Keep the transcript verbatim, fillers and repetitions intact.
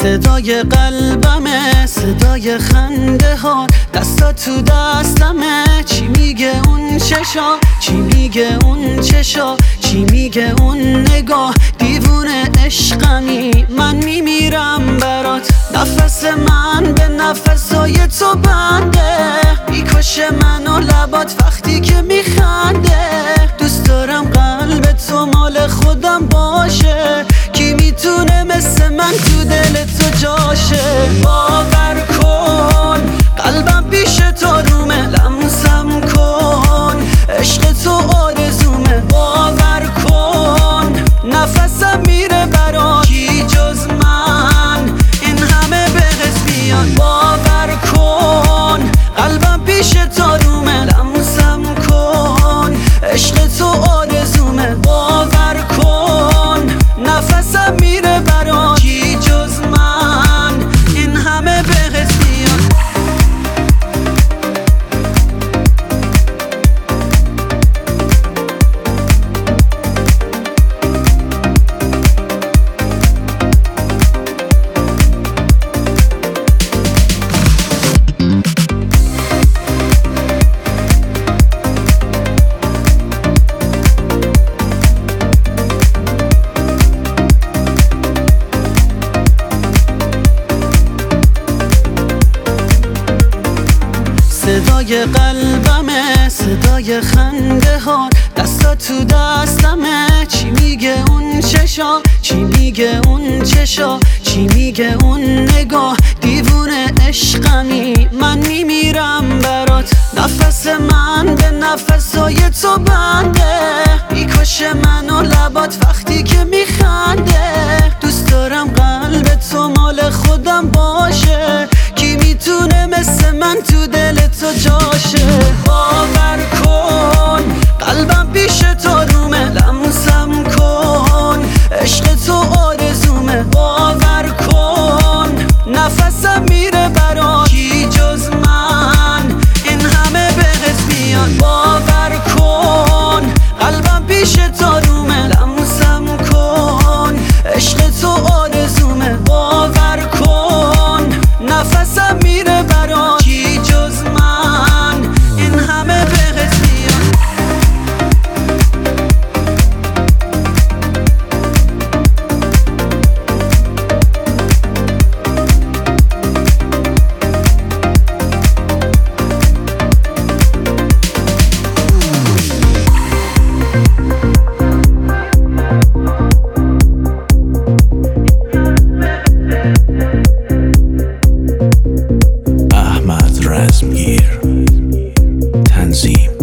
صدای قلبمه، صدای خنده ها، دستا تو دستمه. چی میگه اون چشا، چی میگه اون چشا، چی میگه اون نگاه؟ دیوونه عشقمی، من میمیرم برات. نفس من به نفسای تو بنده، میکشه منو لبات وقتی که میخنده. دوست دارم قلب تو مال خودم باشه، کی میتونه مثل من تو دل تو جاشه؟ باور کن قلبم پیش تو رومه، لمسم کن عشق تو آرزومه. باور کن نفسم میره برات، کی جز من این همه بهت میاد؟ باور کن قلبم پیش تو رومه، لمسم کن عشق تو آرزومه. باور کن نفسم میره برات، کی جز من این همه بهت میاد؟ صدای قلبمه، صدای خنده ها، دستا تو دستمه. چی میگه اون چشا، چی میگه اون چشا، چی میگه اون نگاه؟ دیوونه عشقمی، من میمیرم برات. نفس من به نفسای تو بنده، میکشه منو لبات وقتی که میخنده. دوست دارم قلب تو مال خودم باشه، کی میتونه مثل من تو دل تو جاشه؟ باور کن قلبم پیش تو رومه، لمسم کن عشق تو آرزومه. باور کن نفسم میره برات، کی جز من این همه بهت میاد؟ باور کن قلبم پیش تو رومه، لمسم کن عشق تو آرزومه. باور کن نفسم میره برات، کی جز من این همه بهت میاد؟ احمد رزمگیر تنظیم